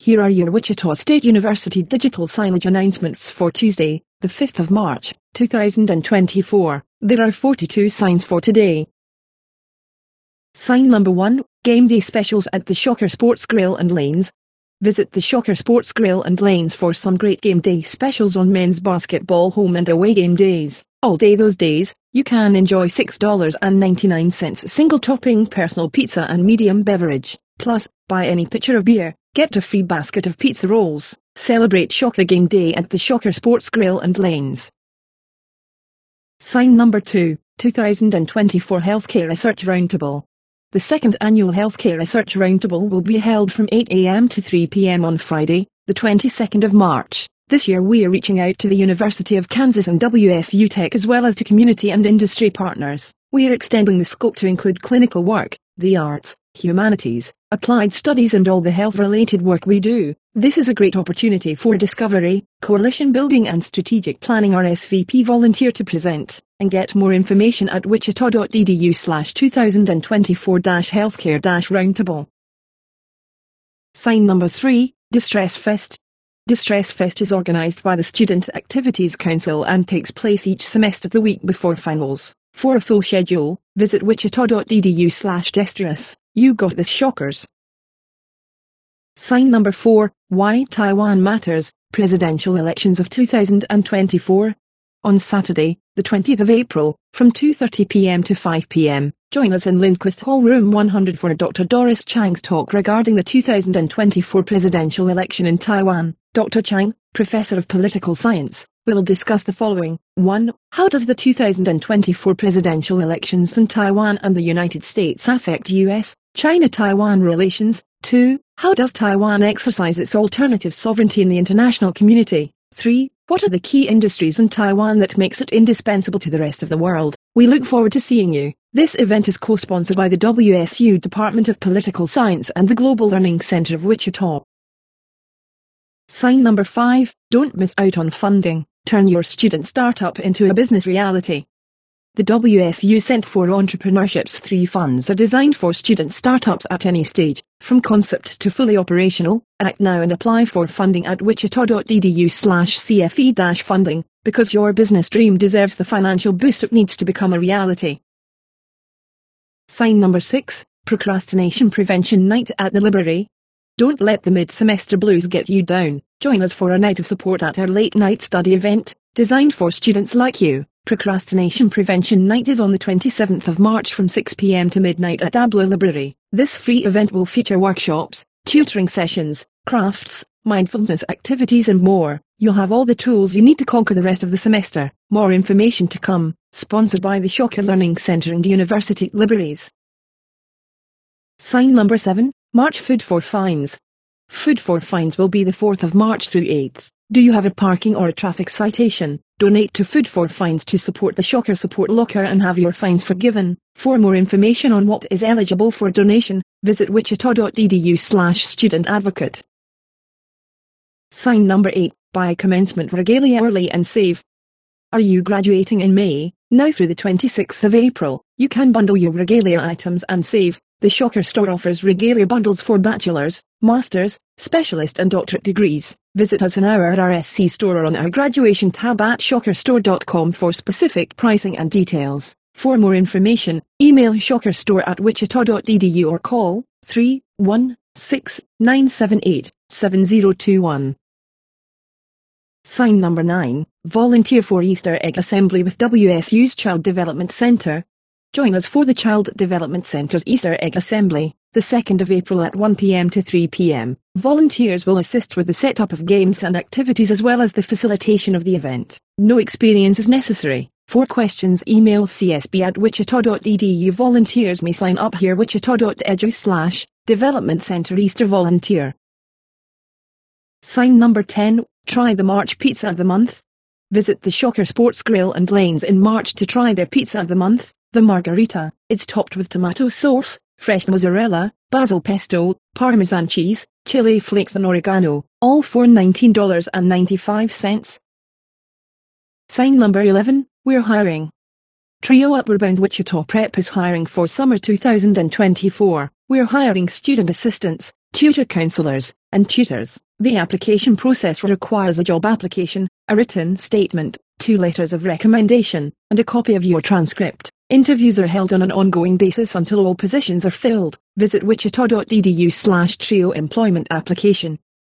Here are your Wichita State University digital signage announcements for Tuesday, the 5th of March, 2024. There are 42 signs for today. Sign number 1, Game Day Specials at the Shocker Sports Grill and Lanes. Visit the Shocker Sports Grill and Lanes for some great game day specials on men's basketball home and away game days. All day those days, you can enjoy $6.99 single topping personal pizza and medium beverage. Plus, buy any pitcher of beer, get a free basket of pizza rolls. Celebrate Shocker Game Day at the Shocker Sports Grill and Lanes. Sign number 2, 2024 Healthcare Research Roundtable. The second annual Healthcare Research Roundtable will be held from 8 a.m. to 3 p.m. on Friday, the 22nd of March. This year we are reaching out to the University of Kansas and WSU Tech as well as to community and industry partners. We are extending the scope to include clinical work, the arts, humanities, applied studies and all the health-related work we do. This is a great opportunity for discovery, coalition building and strategic planning. RSVP volunteer to present, and get more information at wichita.edu/2024-healthcare-roundtable. Sign number 3, Distress Fest. Distress Fest is organized by the Student Activities Council and takes place each semester the week before finals. For a full schedule, visit wichita.edu/distress. You got this, Shockers. Sign number 4, Why Taiwan Matters, Presidential Elections of 2024. On Saturday, the 20th of April, from 2:30 p.m. to 5 p.m., join us in Lindquist Hall Room 100 for Dr. Doris Chang's talk regarding the 2024 presidential election in Taiwan. Dr. Chang, Professor of Political Science, will discuss the following. 1. How does the 2024 presidential elections in Taiwan and the United States affect U.S., China-Taiwan relations? 2. How does Taiwan exercise its alternative sovereignty in the international community? 3. What are the key industries in Taiwan that makes it indispensable to the rest of the world? We look forward to seeing you. This event is co-sponsored by the WSU Department of Political Science and the Global Learning Center of Wichita. Sign number 5, Don't miss out on funding. Turn your student startup into a business reality. The WSU Center for Entrepreneurship's 3 funds are designed for student startups at any stage, from concept to fully operational. Act now and apply for funding at wichita.edu/CFE-funding, because your business dream deserves the financial boost it needs to become a reality. Sign number 6, Procrastination Prevention Night at the Library. Don't let the mid-semester blues get you down. Join us for a night of support at our late-night study event, designed for students like you. Procrastination Prevention Night is on the 27th of March from 6 p.m. to midnight at Abloh Library. This free event will feature workshops, tutoring sessions, crafts, mindfulness activities and more. You'll have all the tools you need to conquer the rest of the semester. More information to come. Sponsored by the Shocker Learning Center and University Libraries. Sign number 7, March Food for Fines. Food for Fines will be the 4th of March through 8th. Do you have a parking or a traffic citation? Donate to Food for Fines to support the Shocker Support Locker and have your fines forgiven. For more information on what is eligible for donation, visit wichita.edu/student-advocate. Sign number 8, Buy Commencement Regalia Early and Save. Are you graduating in May? Now through the 26th of April, you can bundle your regalia items and save. The Shocker Store offers regalia bundles for bachelor's, master's, specialist and doctorate degrees. Visit us in our RSC store or on our graduation tab at shockerstore.com for specific pricing and details. For more information, email shockerstore@wichita.edu or call 316-978-7021. Sign number 9, Volunteer for Easter Egg Assembly with WSU's Child Development Center. Join us for the Child Development Center's Easter Egg Assembly, the 2nd of April at 1 p.m. to 3 p.m. Volunteers will assist with the setup of games and activities as well as the facilitation of the event. No experience is necessary. For questions, email csb@wichita.edu. Volunteers may sign up here wichita.edu/Development Center Easter Volunteer. Sign number 10, Try the March Pizza of the Month. Visit the Shocker Sports Grill and Lanes in March to try their pizza of the month, the Margarita. It's topped with tomato sauce, fresh mozzarella, basil pesto, parmesan cheese, chili flakes and oregano, all for $19.95. Sign number 11, We're hiring. Trio Upward Bound Wichita Prep is hiring for summer 2024. We're hiring student assistants, tutor counselors, and tutors. The application process requires a job application, a written statement, 2 letters of recommendation, and a copy of your transcript. Interviews are held on an ongoing basis until all positions are filled. Visit wichita.edu/trio employment application.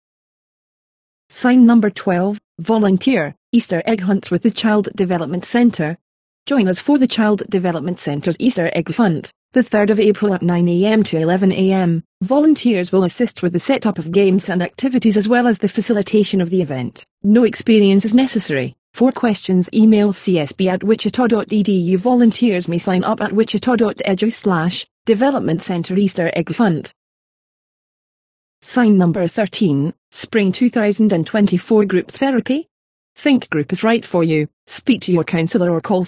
Sign number 12, volunteer, Easter egg hunt with the Child Development Centre. Join us for the Child Development Centre's Easter egg hunt, the 3rd of April at 9 a.m. to 11 a.m. Volunteers will assist with the setup of games and activities as well as the facilitation of the event. No experience is necessary. For questions, email csb@wichita.edu. Volunteers may sign up at wichita.edu/Development Centre Easter Egg Hunt. Sign number 13, Spring 2024 Group Therapy. Think group is right for you. Speak to your counsellor or call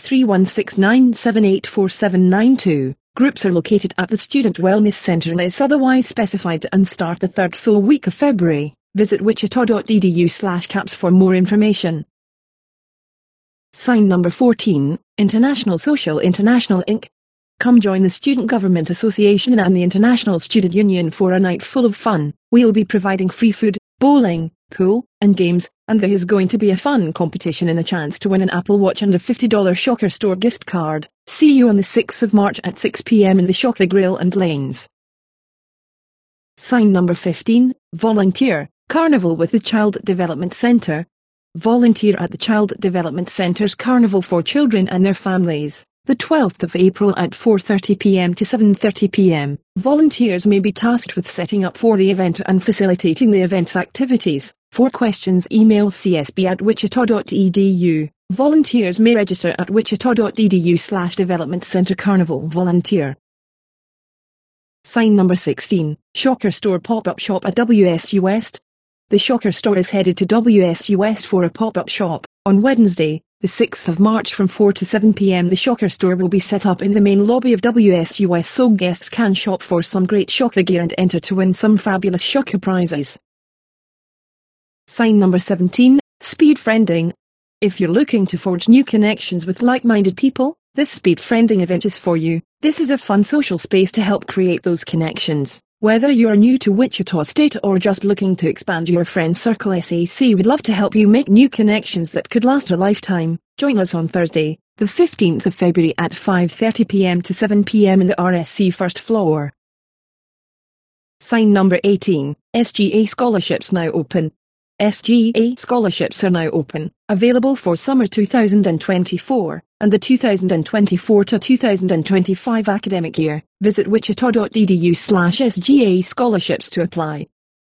316-978-4792. Groups are located at the Student Wellness Centre unless otherwise specified and start the 3rd full week of February. Visit wichita.edu/CAPS for more information. Sign number 14, International Social International Inc. Come join the Student Government Association and the International Student Union for a night full of fun. We'll be providing free food, bowling, pool, and games, and there is going to be a fun competition and a chance to win an Apple Watch and a $50 Shocker Store gift card. See you on the 6th of March at 6 p.m. in the Shocker Grill and Lanes. Sign number 15, volunteer, Carnival with the Child Development Centre. Volunteer at the Child Development Centre's Carnival for Children and their Families, the 12th of April at 4:30 p.m. to 7:30 p.m. Volunteers may be tasked with setting up for the event and facilitating the event's activities. For questions, email csb@wichita.edu. Volunteers may register at wichita.edu/Development Centre Carnival Volunteer. Sign number 16, Shocker Store Pop-Up Shop at WSU West. The Shocker Store is headed to WSU West for a pop-up shop. On Wednesday, the 6th of March from 4 to 7 p.m. the Shocker Store will be set up in the main lobby of WSU West so guests can shop for some great Shocker gear and enter to win some fabulous Shocker prizes. Sign number 17, Speed Friending. If you're looking to forge new connections with like-minded people, this Speed Friending event is for you. This is a fun social space to help create those connections. Whether you're new to Wichita State or just looking to expand your friend circle, SAC would love to help you make new connections that could last a lifetime. Join us on Thursday, the 15th of February at 5:30 p.m. to 7 p.m. in the RSC first floor. Sign number 18, SGA Scholarships now open. SGA scholarships are now open, available for summer 2024, and the 2024 to 2025 academic year. Visit wichita.edu/SGA scholarships to apply.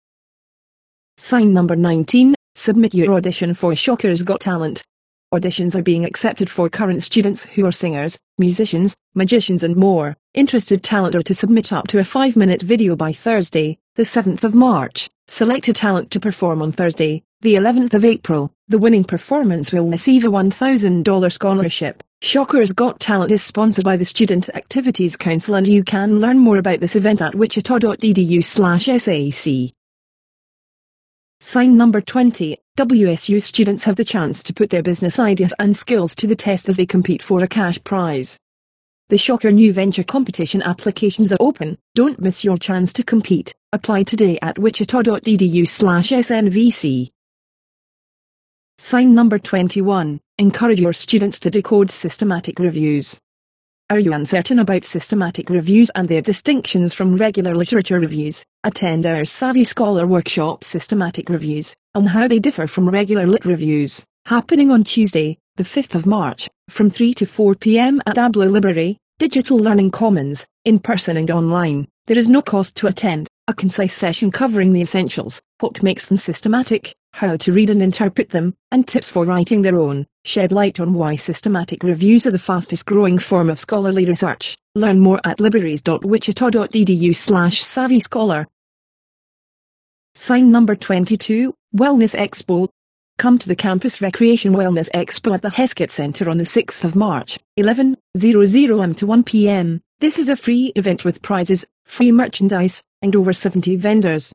Sign number 19, submit your audition for Shocker's Got Talent. Auditions are being accepted for current students who are singers, musicians, magicians and more. Interested talent are to submit up to a 5-minute video by Thursday, the 7th of March. Select a talent to perform on Thursday, the 11th of April. The winning performance will receive a $1,000 scholarship. Shocker's Got Talent is sponsored by the Student Activities Council and you can learn more about this event at wichita.edu/SAC. Sign number 20, WSU students have the chance to put their business ideas and skills to the test as they compete for a cash prize. The Shocker New Venture Competition applications are open. Don't miss your chance to compete. Apply today at wichita.edu/SNVC. Sign number 21, encourage your students to decode systematic reviews. Are you uncertain about systematic reviews and their distinctions from regular literature reviews? Attend our Savvy Scholar workshop Systematic Reviews, on how they differ from regular lit reviews, happening on Tuesday, the 5th of March, from 3 to 4 p.m. at Abloy Library, Digital Learning Commons, in person and online. There is no cost to attend. A concise session covering the essentials, what makes them systematic, how to read and interpret them, and tips for writing their own, shed light on why systematic reviews are the fastest growing form of scholarly research. Learn more at libraries.wichita.edu/Savvy Scholar. Sign number 22, Wellness Expo. Come to the Campus Recreation Wellness Expo at the Heskett Center on the 6th of March, 11:00 am to 1 p.m. This is a free event with prizes, free merchandise, and over 70 vendors.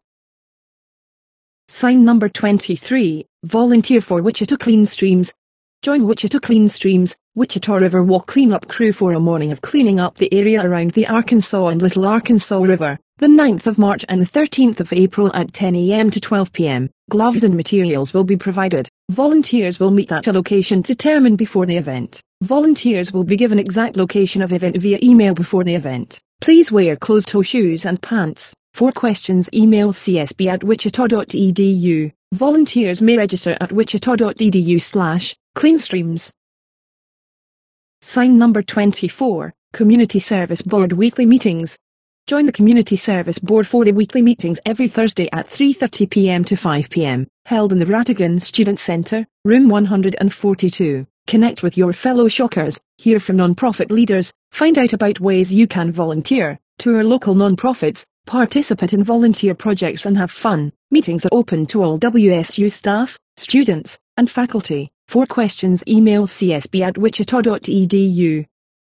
Sign number 23, volunteer for Wichita Clean Streams. Join Wichita Clean Streams, Wichita River Walk cleanup crew for a morning of cleaning up the area around the Arkansas and Little Arkansas River. the 9th of March and the 13th of April at 10 a.m. to 12 p.m. Gloves and materials will be provided. Volunteers will meet at a location determined before the event. Volunteers will be given exact location of event via email before the event. Please wear closed-toe shoes and pants. For questions, email csb@wichita.edu. Volunteers may register at wichita.edu/cleanstreams. Sign number 24, Community Service Board Weekly Meetings. Join the Community Service Board for the weekly meetings every Thursday at 3:30 p.m. to 5 p.m., held in the Rattigan Student Center, room 142. Connect with your fellow Shockers, hear from non-profit leaders, find out about ways you can volunteer, tour local non-profits, participate in volunteer projects and have fun. Meetings are open to all WSU staff, students, and faculty. For questions, email csb@wichita.edu.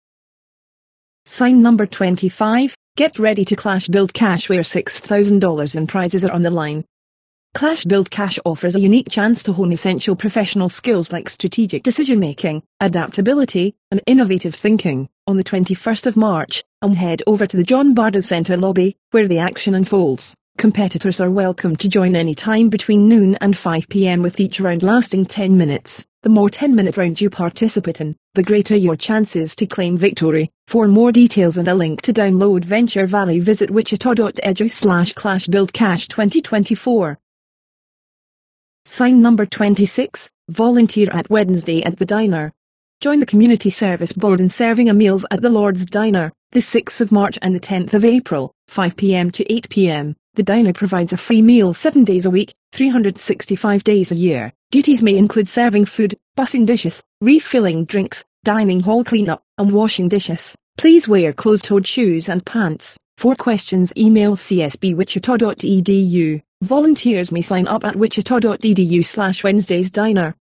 Sign number 25, get ready to Clash Build Cash where $6,000 in prizes are on the line. Clash Build Cash offers a unique chance to hone essential professional skills like strategic decision-making, adaptability, and innovative thinking. On the 21st of March, head over to the John Bardas Center lobby, where the action unfolds. Competitors are welcome to join any time between noon and 5 p.m. with each round lasting 10 minutes. The more 10-minute rounds you participate in, the greater your chances to claim victory. For more details and a link to download Venture Valley, visit wichita.edu/clashbuildcash 2024. Sign number 26, volunteer at Wednesday at the Diner. Join the Community Service Board in serving a meals at the Lord's Diner, the 6th of March and the 10th of April, 5 p.m. to 8 p.m. The Diner provides a free meal 7 days a week, 365 days a year. Duties may include serving food, bussing dishes, refilling drinks, dining hall cleanup, and washing dishes. Please wear closed-toed shoes and pants. For questions, email csb@wichita.edu. Volunteers may sign up at wichita.edu/wednesdaysdiner.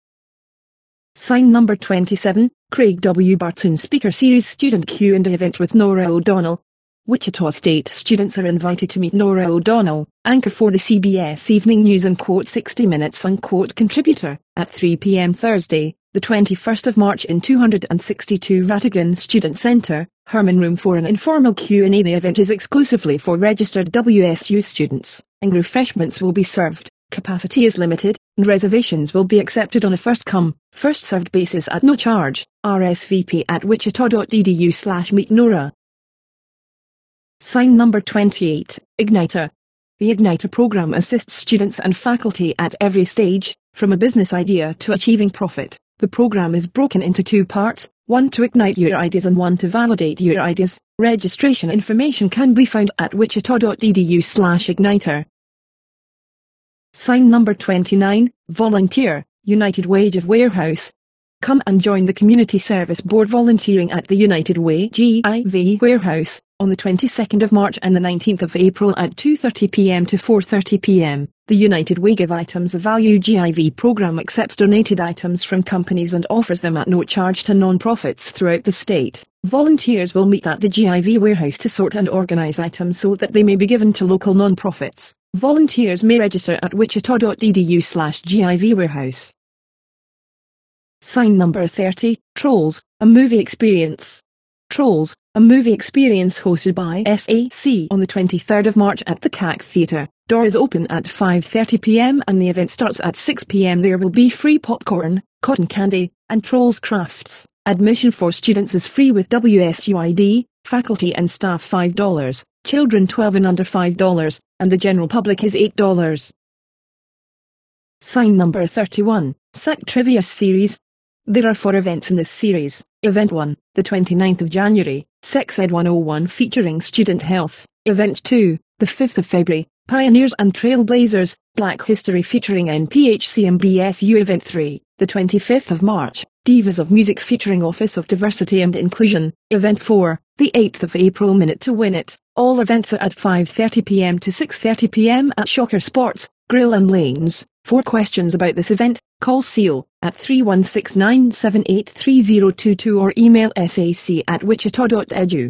Sign number 27, Craig W. Barton Speaker Series Student Q&A event with Nora O'Donnell. Wichita State students are invited to meet Nora O'Donnell, anchor for the CBS Evening News and 60 Minutes contributor, at 3 p.m. Thursday, the 21st of March in 262 Rattigan Student Center, Herman Room for an informal Q&A. The event is exclusively for registered WSU students, and refreshments will be served. Capacity is limited, and reservations will be accepted on a first-come, first-served basis at no charge. RSVP at wichita.edu/meetnora. Sign number 28, Igniter. The Igniter program assists students and faculty at every stage, from a business idea to achieving profit. The program is broken into 2 parts, one to ignite your ideas and one to validate your ideas. Registration information can be found at wichita.edu/igniter. Sign number 29, volunteer, United Way GIV Warehouse. Come and join the Community Service Board volunteering at the United Way GIV Warehouse on the 22nd of March and the 19th of April at 2:30 p.m. to 4:30 p.m. The United Way Give Items of Value GIV program accepts donated items from companies and offers them at no charge to non-profits throughout the state. Volunteers will meet at the GIV warehouse to sort and organize items so that they may be given to local non-profits. Volunteers may register at wichita.edu/GIV warehouse. Sign number 30, Trolls, a movie experience. Trolls, a movie experience hosted by SAC on the 23rd of March at the CAC Theatre. Doors open at 5:30 p.m. and the event starts at 6 p.m. There will be free popcorn, cotton candy, and Trolls crafts. Admission for students is free with WSU ID, faculty and staff $5, children 12 and under $5, and the general public is $8. Sign number 31, SAC Trivia Series. There are 4 events in this series. Event 1, the 29th of January, Sex Ed 101 featuring student health. Event 2, the 5th of February, Pioneers and Trailblazers, Black History featuring NPHCMBSU. Event 3, the 25th of March, Divas of Music featuring Office of Diversity and Inclusion. Event 4, the 8th of April, Minute to Win It. All events are at 5:30 p.m. to 6:30 p.m. at Shocker Sports, Grill and Lanes. For questions about this event, call SEAL at 316-978-3022 or email sac@wichita.edu.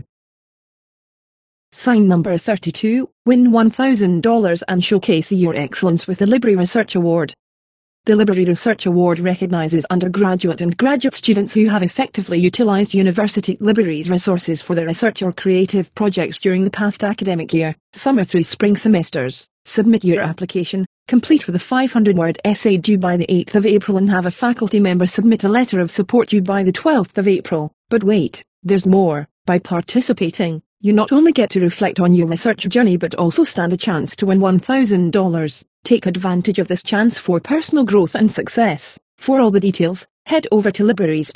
Sign number 32, win $1,000 and showcase your excellence with the Libri Research Award. The Library Research Award recognizes undergraduate and graduate students who have effectively utilized university libraries' resources for their research or creative projects during the past academic year, summer through spring semesters. Submit your application, complete with a 500-word essay due by the 8th of April and have a faculty member submit a letter of support due by the 12th of April. But wait, there's more. By participating, you not only get to reflect on your research journey but also stand a chance to win $1,000. Take advantage of this chance for personal growth and success. For all the details, head over to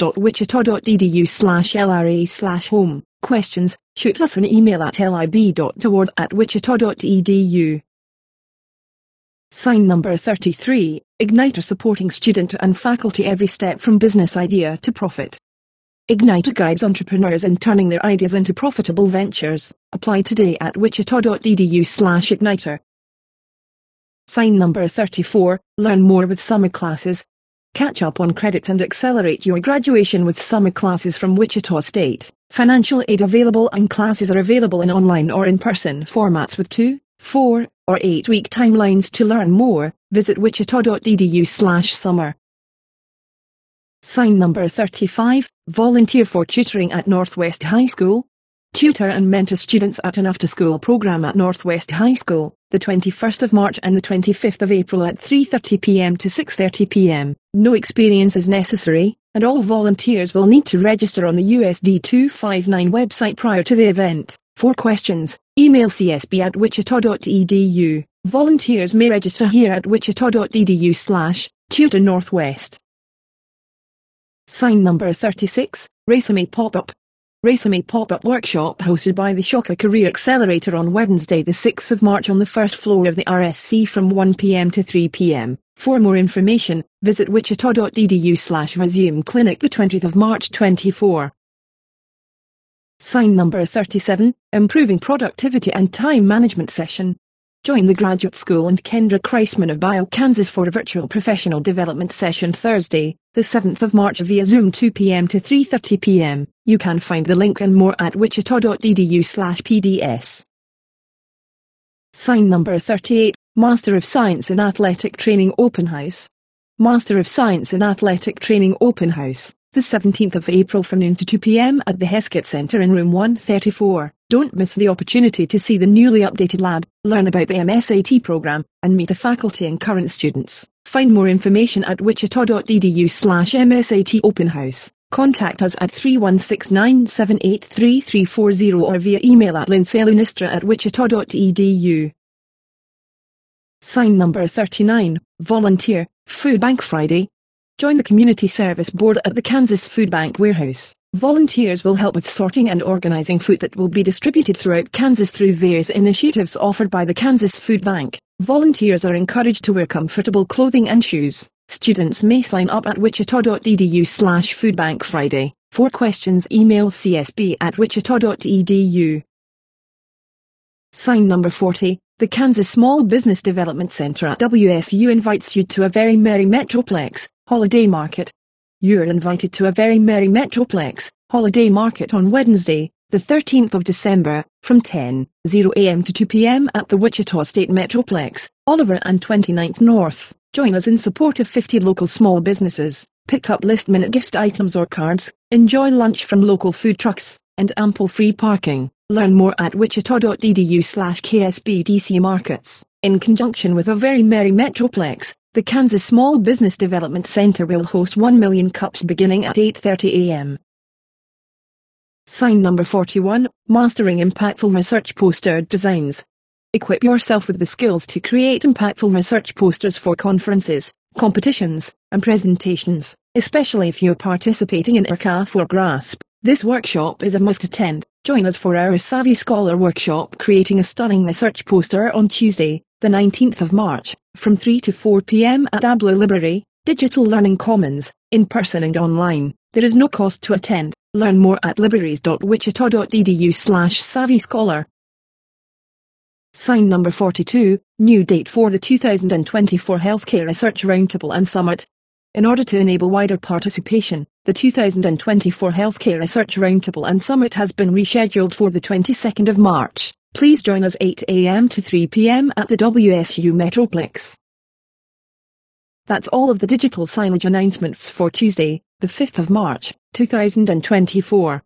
libraries.wichita.edu/LRA/home. Questions, shoot us an email at lib.award@wichita.edu. Sign number 33, Igniter supporting student and faculty every step from business idea to profit. Igniter guides entrepreneurs in turning their ideas into profitable ventures. Apply today at wichita.edu/igniter. Sign number 34, learn more with summer classes. Catch up on credits and accelerate your graduation with summer classes from Wichita State. Financial aid available and classes are available in online or in-person formats with 2, 4, or 8-week timelines. To learn more, visit wichita.edu/summer. Sign number 35, volunteer for tutoring at Northwest High School. Tutor and mentor students at an after-school program at Northwest High School, the 21st of March and the 25th of April at 3:30 p.m. to 6:30 p.m. No experience is necessary, and all volunteers will need to register on the USD 259 website prior to the event. For questions, email csb@wichita.edu. Volunteers may register here at wichita.edu/tutor-northwest. Sign number 36, Resume Pop-Up. Resume Pop-Up Workshop hosted by the Shocker Career Accelerator on Wednesday the 6th of March on the first floor of the RSC from 1 p.m. to 3 p.m. For more information, visit wichita.edu/resume clinic the 20th of March 24. Sign number 37, Improving Productivity and Time Management Session. Join the Graduate School and Kendra Kreisman of BioKansas for a virtual professional development session Thursday, the 7th of March via Zoom 2 p.m. to 3:30 p.m. You can find the link and more at wichita.edu/pds. Sign number 38, Master of Science in Athletic Training Open House. Master of Science in Athletic Training Open House, the 17th of April from noon to 2 p.m. at the Heskett Center in room 134. Don't miss the opportunity to see the newly updated lab, learn about the MSAT program, and meet the faculty and current students. Find more information at wichita.edu/MSAT Open House. Contact us at 316-978-3340 or via email at lindsaylunistra@wichita.edu. Sign number 39, Volunteer, Food Bank Friday. Join the Community Service Board at the Kansas Food Bank Warehouse. Volunteers will help with sorting and organizing food that will be distributed throughout Kansas through various initiatives offered by the Kansas Food Bank. Volunteers are encouraged to wear comfortable clothing and shoes. Students may sign up at wichita.edu/foodbankfriday. For questions, email csb@wichita.edu. Sign number 40, the Kansas Small Business Development Center at WSU invites you to a Very Merry Metroplex holiday market. You're invited to a Very Merry Metroplex holiday market on Wednesday, the 13th of December, from 10:00 a.m. to 2 p.m. at the Wichita State Metroplex, Oliver and 29th North. Join us in support of 50 local small businesses. Pick up last-minute gift items or cards, enjoy lunch from local food trucks, and ample free parking. Learn more at wichita.edu/KSBDC Markets. In conjunction with a Very Merry Metroplex, the Kansas Small Business Development Center will host 1 million cups beginning at 8:30 a.m. Sign number 41, Mastering Impactful Research Poster Designs. Equip yourself with the skills to create impactful research posters for conferences, competitions, and presentations, especially if you're participating in IRCAF or GRASP. This workshop is a must-attend. Join us for our Savvy Scholar workshop creating a stunning research poster on Tuesday, the 19th of March, from 3 to 4 p.m. at ABLA Library, Digital Learning Commons, in person and online. There is no cost to attend. Learn more at libraries.wichita.edu/SavvyScholar. Sign number 42, new date for the 2024 Healthcare Research Roundtable and Summit. In order to enable wider participation, the 2024 Healthcare Research Roundtable and Summit has been rescheduled for the 22nd of March. Please join us 8 a.m. to 3 p.m. at the WSU Metroplex. That's all of the digital signage announcements for Tuesday, the 5th of March, 2024.